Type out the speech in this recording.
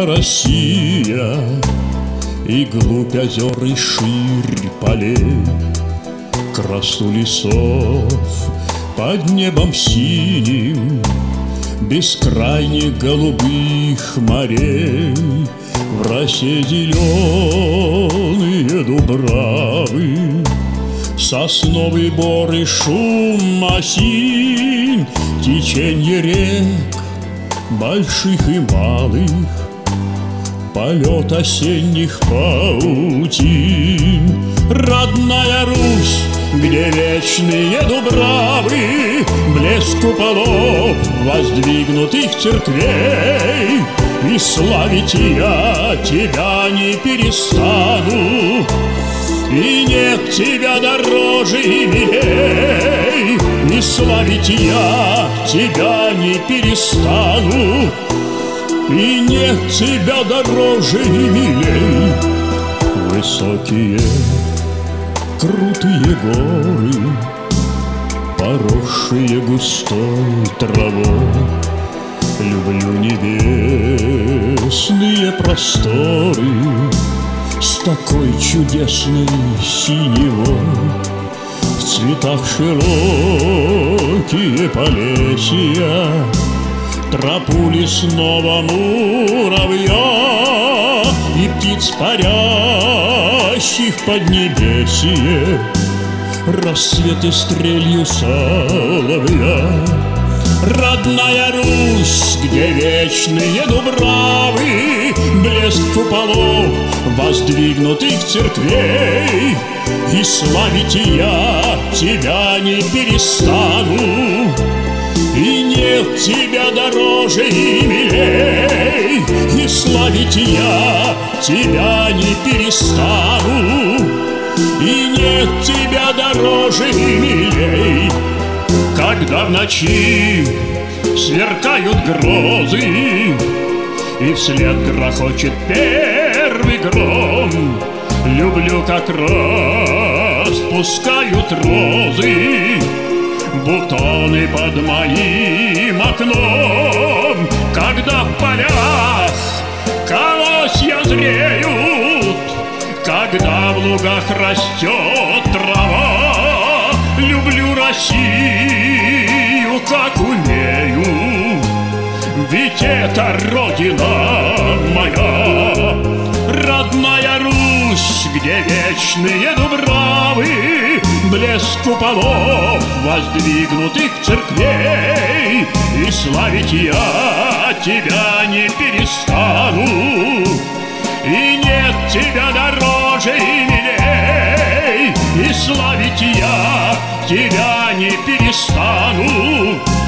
моя Россия, и глубь озер, и ширь полей, красу лесов под небом синим, бескрайних голубых морей, в росе зеленые дубравы, сосновый бор и шум осин, теченье рек больших и малых, полет осенних паутин. Родная Русь, где вечные дубравы, блеск куполов воздвигнутых церквей, и славить я тебя не перестану, и нет тебя дороже и милей. И славить я тебя не перестану, и нет тебя дороже и милей. Высокие крутые горы, поросшие густой травой, люблю небесные просторы с такой чудесной синевой. В цветах широкие полесья, тропу лесного муравья и птиц парящих в поднебесье, рассветы стрелью соловья. Родная Русь, где вечные дубравы, блеск куполов воздвигнутых церквей, и славить я тебя не перестану, и нет тебя дороже и милей. И славить я тебя не перестану, и нет тебя дороже и милей. Когда в ночи сверкают грозы, и вслед грохочет первый гром, люблю, как распускают розы бутоны под моим окном. Когда в полях колосья зреют, когда в лугах растет трава, люблю Россию, как умею, ведь это родина моя. Родная Русь, где вечные дубравы, блеск куполов воздвигнутых церквей, и славить я тебя не перестану, и нет тебя дороже и милей. И славить я тебя не перестану,